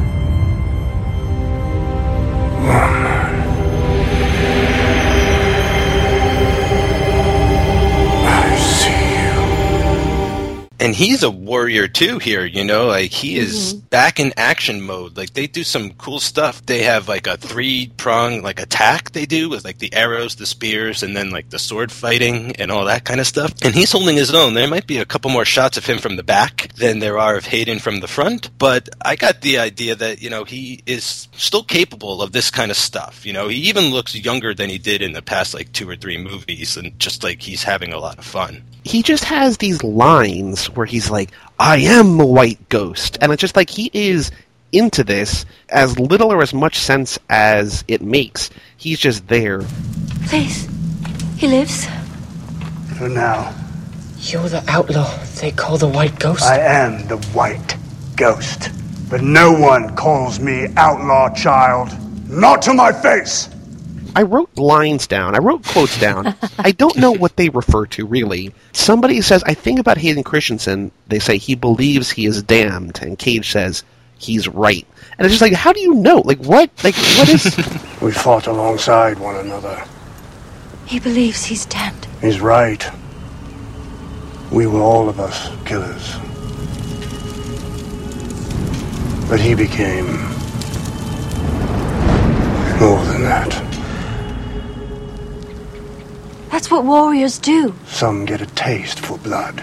woman. I see you. And he's a warrior too here, he is back in action mode. They do some cool stuff. They have a 3-prong attack they do with the arrows, the spears, and then the sword fighting and all that kind of stuff. And he's holding his own. There might be a couple more shots of him from the back than there are of Hayden from the front, but I got the idea that, he is still capable of this kind of stuff. He even looks younger than he did in the past 2 or 3 movies, and just he's having a lot of fun. He just has these lines where he's like, "I am the white ghost." And it's just he is into this as little or as much sense as it makes. He's just there. Please. He lives? For now. You're the outlaw they call the white ghost? I am the white ghost. But no one calls me outlaw, child. Not to my face! I wrote lines down. I wrote quotes down. I don't know what they refer to, really. Somebody says, I think about Hayden Christensen, they say he believes he is damned, and Cage says he's right. And it's just how do you know? What? What is... We fought alongside one another. He believes he's damned. He's right. We were all of us killers. But he became more than that. That's what warriors do. Some get a taste for blood.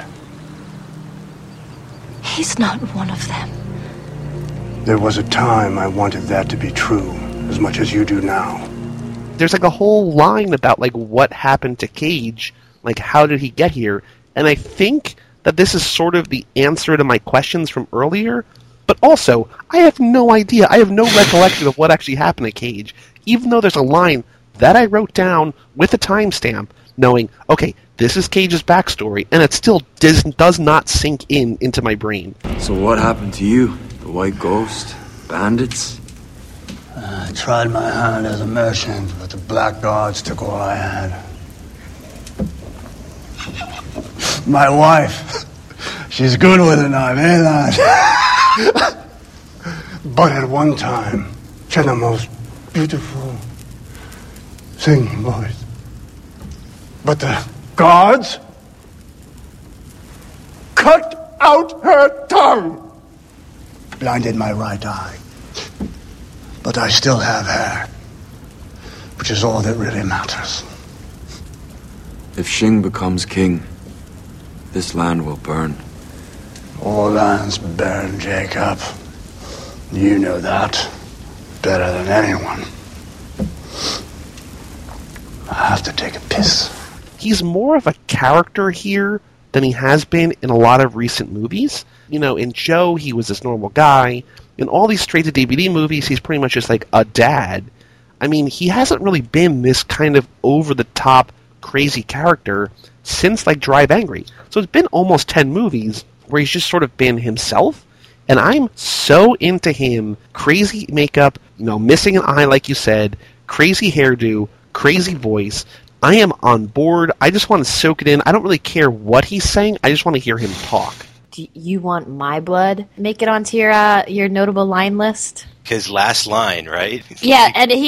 He's not one of them. There was a time I wanted that to be true, as much as you do now. There's a whole line about what happened to Cage, how did he get here? And I think that this is sort of the answer to my questions from earlier, but also, I have no idea. I have no recollection of what actually happened to Cage, even though there's a line that I wrote down with a timestamp, knowing, okay, this is Cage's backstory, and it still does not sink into my brain. So what happened to you? The White Ghost? Bandits? I tried my hand as a merchant, but the Black Guards took all I had. My wife, she's good with a knife, eh, lad? But at one time, she had the most beautiful singing voice. But the guards cut out her tongue, blinded my right eye. But I still have hair, which is all that really matters. If Shing becomes king, this land will burn. All lands burn, Jacob. You know that better than anyone. I have to take a piss. He's more of a character here than he has been in a lot of recent movies. You know, in Joe, he was this normal guy. In all these straight-to-DVD movies, he's pretty much just like a dad. I mean, he hasn't really been this kind of over-the-top, crazy character since, like, Drive Angry. So it's been almost 10 movies where he's just sort of been himself. And I'm so into him. Crazy makeup, you know, missing an eye, like you said, crazy hairdo, crazy voice. I am on board. I just want to soak it in. I don't really care what he's saying. I just want to hear him talk. Do you want my blood? Make it onto your notable line list. His last line, right? Yeah,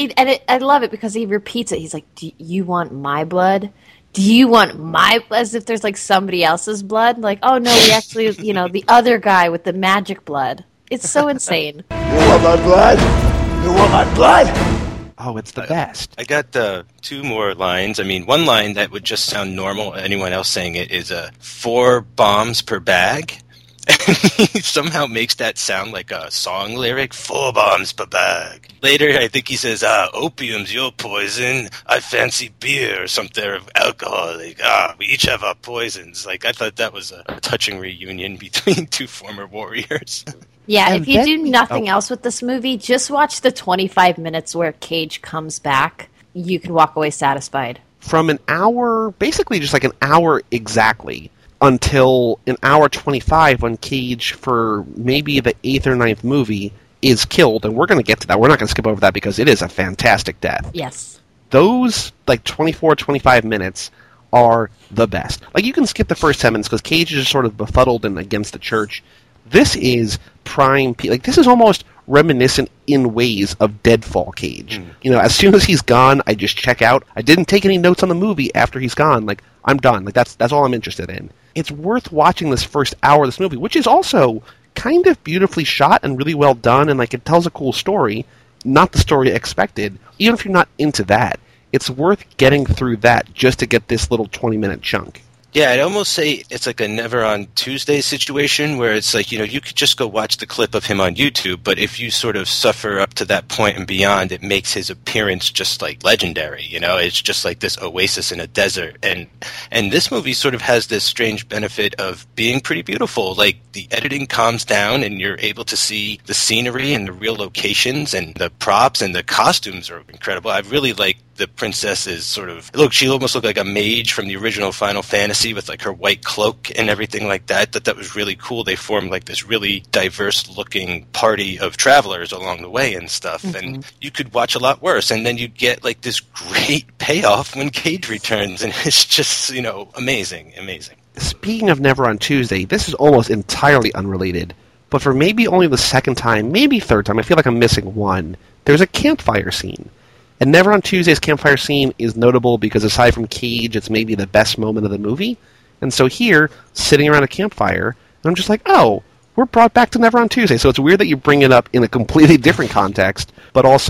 I love it because he repeats it. He's like, "Do you want my blood? Do you want my blood?" As if there's like somebody else's blood. Like, oh no, we actually, the other guy with the magic blood. It's so insane. You want my blood? You want my blood? Oh, it's the best. I got two more lines. I mean, one line that would just sound normal, anyone else saying it, is 4 bombs per bag. And he somehow makes that sound like a song lyric. 4 bombs per bag. Later, I think he says, opium's your poison. I fancy beer or something of alcohol. Like, we each have our poisons. Like, I thought that was a touching reunion between 2 former warriors. Yeah, And if you then do nothing else with this movie, just watch the 25 minutes where Cage comes back. You can walk away satisfied. From an hour, basically just like an hour exactly, until an hour 25 when Cage, for maybe the 8th or 9th movie, is killed. And we're going to get to that. We're not going to skip over that because it is a fantastic death. Yes. Those, like, 24, 25 minutes are the best. Like, you can skip the first 10 minutes because Cage is just sort of befuddled and against the church. This is prime... Like, this is almost reminiscent in ways of Deadfall Cage. You know, as soon as he's gone, I just check out. I didn't take any notes on the movie after he's gone. Like, I'm done. Like, that's all I'm interested in. It's worth watching this first hour of this movie, which is also kind of beautifully shot and really well done, and, like, it tells a cool story. Not the story I expected. Even if you're not into that, it's worth getting through that just to get this little 20-minute chunk. Yeah, I'd almost say it's like a Never on Tuesday situation where it's like, you could just go watch the clip of him on YouTube, but if you sort of suffer up to that point and beyond, it makes his appearance just like legendary, It's just like this oasis in a desert. And this movie sort of has this strange benefit of being pretty beautiful. Like, the editing calms down and you're able to see the scenery and the real locations, and the props and the costumes are incredible. I really like the princess is sort of... Look, she almost looked like a mage from the original Final Fantasy with, like, her white cloak and everything like that. That was really cool. They formed, like, this really diverse-looking party of travelers along the way and stuff. Mm-hmm. And you could watch a lot worse. And then you get, like, this great payoff when Cage returns. And it's just, amazing. Speaking of Never on Tuesday, this is almost entirely unrelated. But for maybe only the second time, maybe third time, I feel like I'm missing one, there's a campfire scene. And Never on Tuesday's campfire scene is notable because aside from Cage, it's maybe the best moment of the movie. And so here, sitting around a campfire, and I'm just like, oh, we're brought back to Never on Tuesday. So it's weird that you bring it up in a completely different context, but also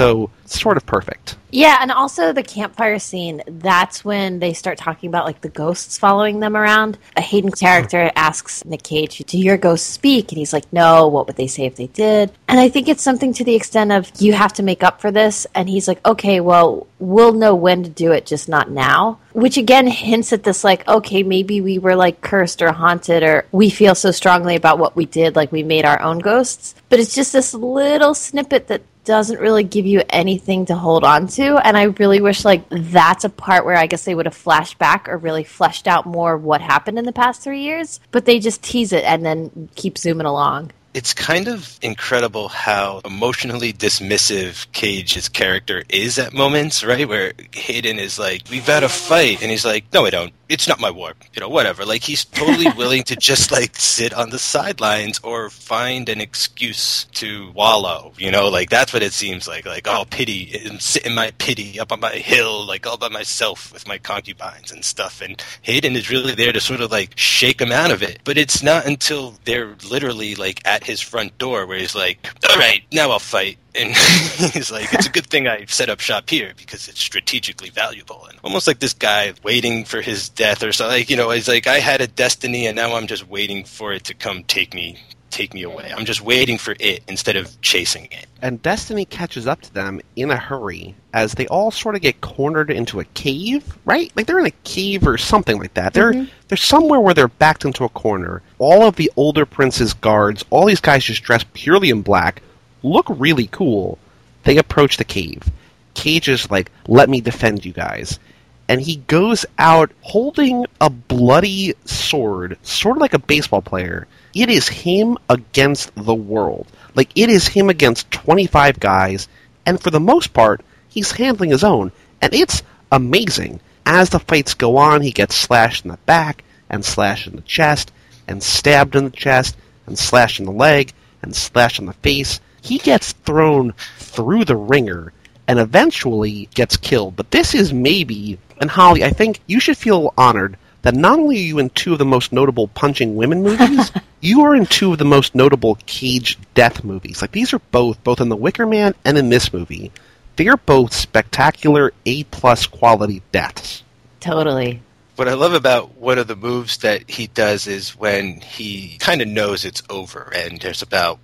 sort of perfect. Yeah, and also the campfire scene, that's when they start talking about, like, the ghosts following them around. A Hayden character asks Nick Cage, do your ghosts speak? And he's like, no, what would they say if they did? And I think it's something to the extent of, you have to make up for this. And he's like, okay, well, we'll know when to do it, just not now. Which, again, hints at this, like, okay, maybe we were, like, cursed or haunted, or we feel so strongly about what we did, like we made our own ghosts. But it's just this little snippet that doesn't really give you anything to hold on to, and I really wish, like, that's a part where I guess they would have flashed back or really fleshed out more what happened in the past 3 years, but they just tease it and then keep zooming along. It's kind of incredible how emotionally dismissive Cage's character is at moments, right? Where Hayden is like, we've got to fight. And he's like, no, I don't. It's not my war. Whatever. Like, he's totally willing to just, like, sit on the sidelines or find an excuse to wallow. Like, that's what it seems like. Like, oh, pity. I'm sitting my pity up on my hill, like, all by myself with my concubines and stuff. And Hayden is really there to sort of, like, shake him out of it. But it's not until they're literally, like, at his front door where he's like, all right, now I'll fight. And he's like, it's a good thing I set up shop here because it's strategically valuable. And almost like this guy waiting for his death or something. Like, he's like, I had a destiny and now I'm just waiting for it to come take me away. I'm just waiting for it instead of chasing it. And destiny catches up to them in a hurry as they all sort of get cornered into a cave, right? Like, they're in a cave or something like that. They're somewhere where they're backed into a corner. All of the older prince's guards, all these guys just dressed purely in black, look really cool. They approach the cave. Cage is like, let me defend you guys. And he goes out holding a bloody sword, sort of like a baseball player. It is him against the world. Like, it is him against 25 guys, and for the most part, he's handling his own. And it's amazing. As the fights go on, he gets slashed in the back, and slashed in the chest, and stabbed in the chest, and slashed in the leg, and slashed in the face. He gets thrown through the ringer and eventually gets killed. But this is maybe, and Holly, I think you should feel honored that not only are you in two of the most notable punching women movies, you are in two of the most notable Cage death movies. Like, these are both in The Wicker Man and in this movie. They are both spectacular A-plus quality deaths. Totally. What I love about one of the moves that he does is when he kind of knows it's over and there's about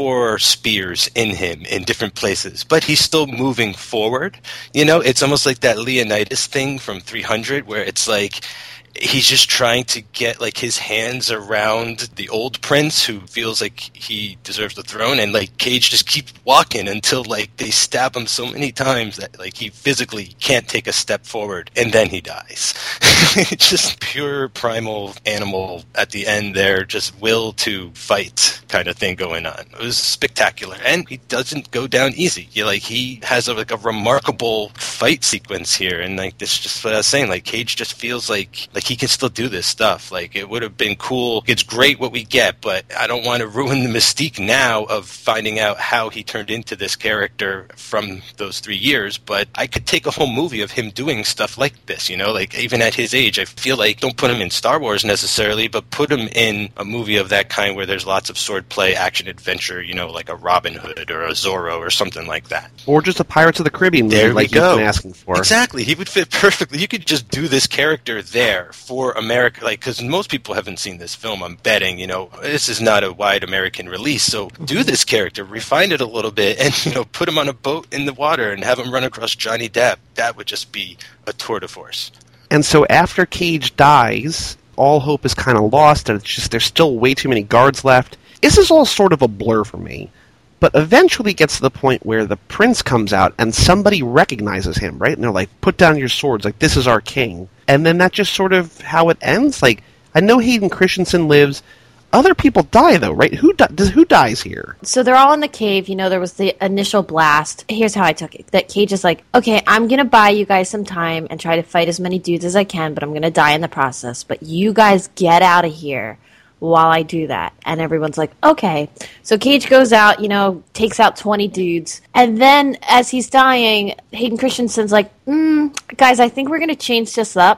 4 spears in him in different places, but he's still moving forward. It's almost like that Leonidas thing from 300 where it's like he's just trying to get, like, his hands around the old prince who feels like he deserves the throne, and, like, Cage just keeps walking until, like, they stab him so many times that, like, he physically can't take a step forward, and then he dies. It's just pure primal animal at the end there, just will to fight kind of thing going on. It was spectacular, and he doesn't go down easy. He has a remarkable fight sequence here, and, like, this is just what I was saying, like, Cage just feels like he can still do this stuff. Like, it would have been cool. It's great what we get, but I don't want to ruin the mystique now of finding out how he turned into this character from those 3 years. But I could take a whole movie of him doing stuff like this, like, even at his age. I feel like, don't put him in Star Wars necessarily, but put him in a movie of that kind where there's lots of swordplay, action, adventure, like a Robin Hood or a Zorro or something like that. Or just a Pirates of the Caribbean movie like you've been asking for. Exactly. He would fit perfectly. You could just do this character there for America, like, because most people haven't seen this film, I'm betting, this is not a wide American release, so do this character, refine it a little bit, and, put him on a boat in the water and have him run across Johnny Depp. That would just be a tour de force. And so after Cage dies, all hope is kind of lost, and it's just, there's still way too many guards left. This is all sort of a blur for me. But eventually it gets to the point where the prince comes out and somebody recognizes him, right? And they're like, put down your swords, like, this is our king. And then that's just sort of how it ends. Like, I know Hayden Christensen lives. Other people die, though, right? Who dies here? So they're all in the cave. There was the initial blast. Here's how I took it. That Cage is like, okay, I'm going to buy you guys some time and try to fight as many dudes as I can, but I'm going to die in the process. But you guys get out of here while I do that. And everyone's like, okay. So Cage goes out, takes out 20 dudes. And then as he's dying, Hayden Christensen's like, guys, I think we're going to change this up.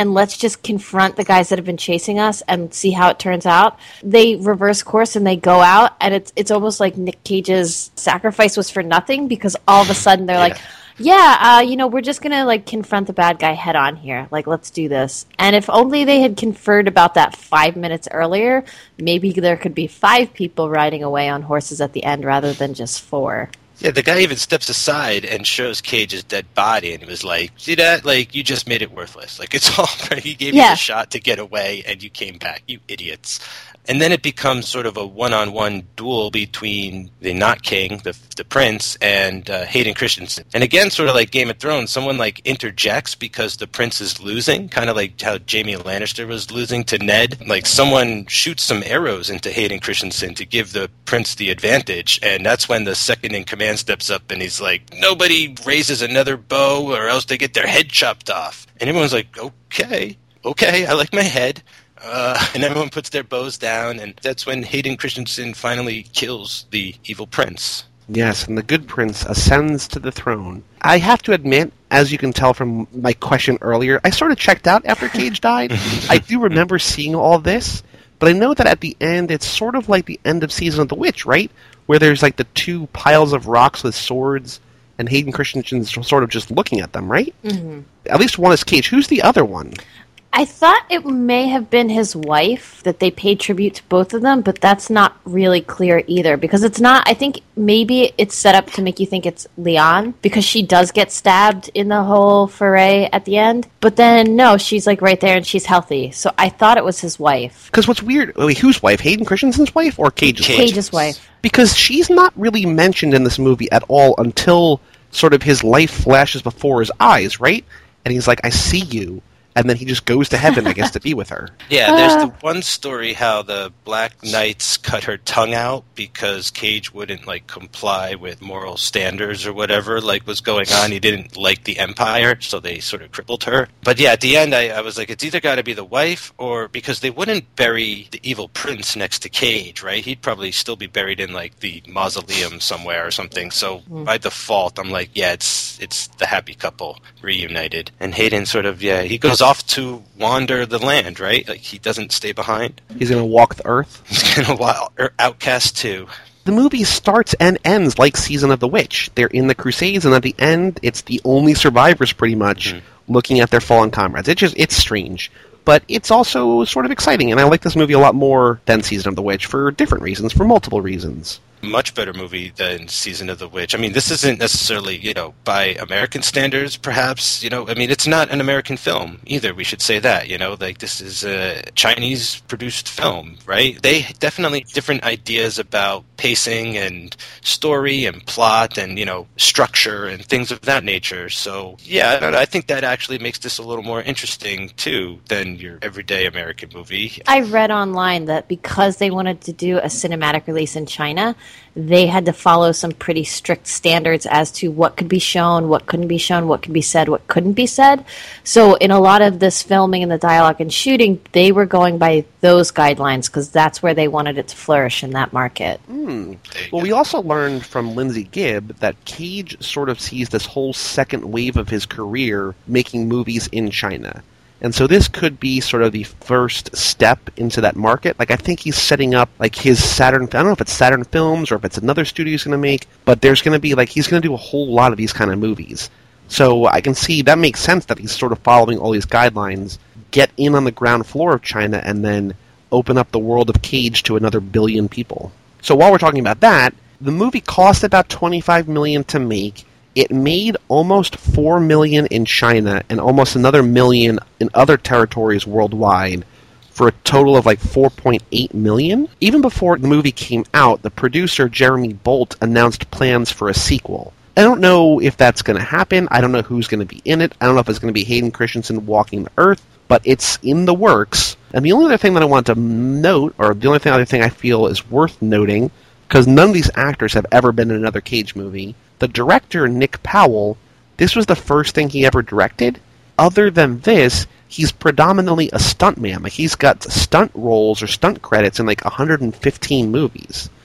and let's just confront the guys that have been chasing us and see how it turns out. They reverse course and they go out, and it's almost like Nick Cage's sacrifice was for nothing, because all of a sudden they're like, we're just going to like confront the bad guy head on here. Like, let's do this. And if only they had conferred about that 5 minutes earlier, maybe there could be 5 people riding away on horses at the end rather than just 4. Yeah, the guy even steps aside and shows Cage's dead body, and he was like, see that? Like, you just made it worthless. Like, it's all right. He gave you the shot to get away, and you came back, you idiots. And then it becomes sort of a one-on-one duel between the not king, the prince, and Hayden Christensen. And again, sort of like Game of Thrones, someone like interjects because the prince is losing, kind of like how Jaime Lannister was losing to Ned. Like, someone shoots some arrows into Hayden Christensen to give the prince the advantage, and that's when the second-in-command steps up and he's like, nobody raises another bow or else they get their head chopped off. And everyone's like, okay, I like my head. And everyone puts their bows down, and that's when Hayden Christensen finally kills the evil prince. Yes, and the good prince ascends to the throne. I have to admit, as you can tell from my question earlier, I sort of checked out after Cage died. I do remember seeing all this, but I know that at the end, it's sort of like the end of Season of the Witch, right? Where there's like the 2 piles of rocks with swords, and Hayden Christensen's sort of just looking at them, right? Mm-hmm. At least one is Cage. Who's the other one? I thought it may have been his wife, that they paid tribute to both of them, but that's not really clear either, because it's not, I think maybe it's set up to make you think it's Leon, because she does get stabbed in the whole foray at the end, but then no, she's like right there and she's healthy, so I thought it was his wife. Because what's weird, wait, whose wife? Hayden Christensen's wife or Cage's wife? Cage's wife. Because she's not really mentioned in this movie at all until sort of his life flashes before his eyes, right? And he's like, I see you. And then he just goes to heaven, I guess, to be with her. Yeah, there's the one story how the Black Knights cut her tongue out because Cage wouldn't, like, comply with moral standards or whatever, like, was going on. He didn't like the Empire, so they sort of crippled her. But yeah, at the end, I was like, it's either got to be the wife or... Because they wouldn't bury the evil prince next to Cage, right? He'd probably still be buried in, like, the mausoleum somewhere or something. So by default, I'm like, yeah, it's the happy couple reunited. And Hayden sort of, yeah, he goes off to wander the land, right? Like, he doesn't stay behind. He's going to walk the earth. He's going to Outcast 2. The movie starts and ends like Season of the Witch. They're in the Crusades, and at the end, it's the only survivors, pretty much, looking at their fallen comrades. It's strange. But it's also sort of exciting, and I like this movie a lot more than Season of the Witch for different reasons, for multiple reasons. Much better movie than Season of the Witch. I mean, this isn't necessarily, by American standards, perhaps, I mean, it's not an American film either, we should say that, like, this is a Chinese-produced film, right? They definitely different ideas about pacing and story and plot and, structure and things of that nature, so, yeah, I think that actually makes this a little more interesting, too, than your everyday American movie. I read online that because they wanted to do a cinematic release in China, they had to follow some pretty strict standards as to what could be shown, what couldn't be shown, what could be said, what couldn't be said. So in a lot of this filming and the dialogue and shooting, they were going by those guidelines because that's where they wanted it to flourish in that market. Well, we also learned from Lindsay Gibb that Cage sort of sees this whole second wave of his career making movies in China. And so this could be sort of the first step into that market. Like, I think he's setting up, like, his Saturn... I don't know if it's Saturn Films or if it's another studio he's going to make, but there's going to be, like, he's going to do a whole lot of these kind of movies. So I can see that makes sense that he's sort of following all these guidelines, get in on the ground floor of China, and then open up the world of Cage to another billion people. So while we're talking about that, the movie cost about $25 million to make. It made almost $4 million in China and almost another $1 million in other territories worldwide for a total of like $4.8 million. Even before the movie came out, the producer Jeremy Bolt announced plans for a sequel. I don't know if that's going to happen. I don't know who's going to be in it. I don't know if it's going to be Hayden Christensen walking the earth, but it's in the works. And the only other thing that I want to note, or the only other thing I feel is worth noting, because none of these actors have ever been in another Cage movie, the director, Nick Powell, this was the first thing he ever directed. Other than this, he's predominantly a stuntman. Like, he's got stunt roles or stunt credits in like 115 movies.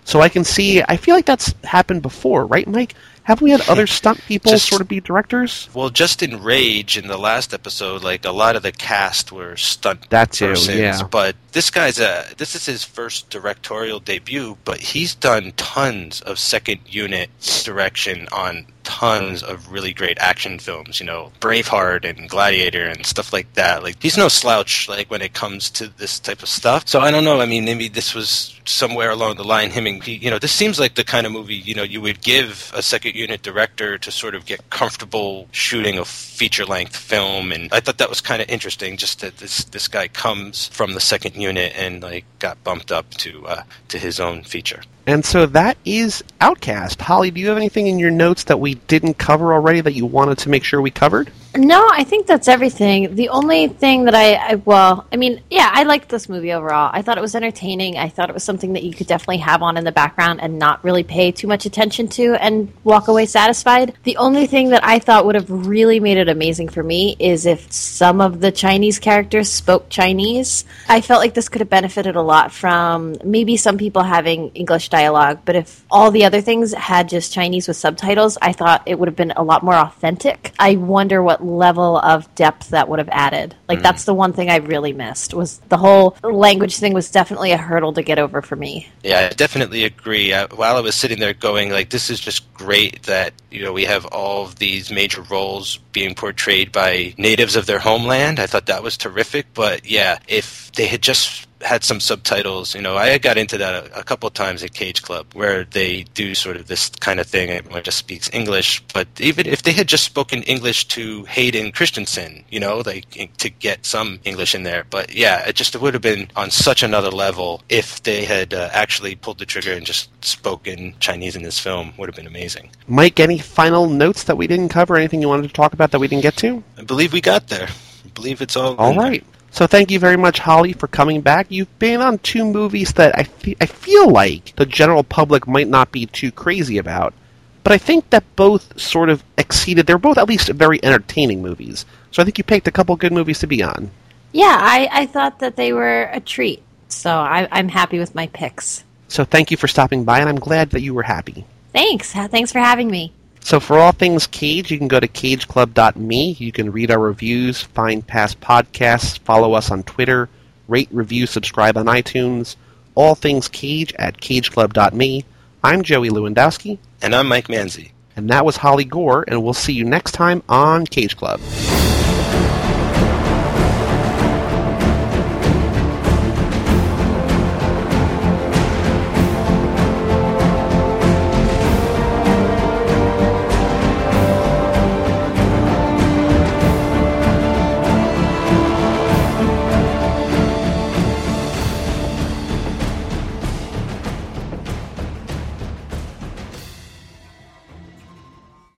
So I can see, I feel like that's happened before, right, Mike? Haven't we had other stunt people sort of be directors? Well, just in Rage, in the last episode, like, a lot of the cast were stunt That too, persons. yeah. But this guy's this is his first directorial debut, but he's done tons of second unit direction on tons of really great action films, you know, Braveheart and Gladiator and stuff like that. Like, he's no slouch, like, when it comes to this type of stuff. So I don't know, I mean, maybe this was somewhere along the line, this seems like the kind of movie, you would give a second unit director to sort of get comfortable shooting a feature-length film, and I thought that was kind of interesting, just that this guy comes from the second unit and, like, got bumped up to his own feature. And so that is Outcast. Holly, do you have anything in your notes that we didn't cover already that you wanted to make sure we covered? No, I think that's everything. The only thing that I liked this movie overall. I thought it was entertaining. I thought it was something that you could definitely have on in the background and not really pay too much attention to and walk away satisfied. The only thing that I thought would have really made it amazing for me is if some of the Chinese characters spoke Chinese. I felt like this could have benefited a lot from maybe some people having English dialogue, but if all the other things had just Chinese with subtitles, I thought it would have been a lot more authentic. I wonder what level of depth that would have added. Like, that's the one thing I really missed, was the whole language thing was definitely a hurdle to get over for me. Yeah, I definitely agree. While I was sitting there going, like, this is just great that, we have all of these major roles being portrayed by natives of their homeland. I thought that was terrific. But, yeah, if they had just had some subtitles, I got into that a couple of times at Cage Club, where they do sort of this kind of thing. Everyone just speaks English, but even if they had just spoken English to Hayden Christensen, to get some English in there. But yeah, it would have been on such another level if they had actually pulled the trigger and just spoken Chinese in this film. Would have been amazing. Mike, any final notes that we didn't cover? Anything you wanted to talk about that we didn't get to? I believe we got there. I believe it's all right. So thank you very much, Holly, for coming back. You've been on two movies that I feel like the general public might not be too crazy about, but I think that both sort of exceeded. They're both at least very entertaining movies. So I think you picked a couple good movies to be on. Yeah, I thought that they were a treat. So I'm happy with my picks. So thank you for stopping by, and I'm glad that you were happy. Thanks. Thanks for having me. So for all things Cage, you can go to cageclub.me. You can read our reviews, find past podcasts, follow us on Twitter, rate, review, subscribe on iTunes. All things Cage at cageclub.me. I'm Joey Lewandowski. And I'm Mike Manzi. And that was Holly Gore, and we'll see you next time on Cage Club.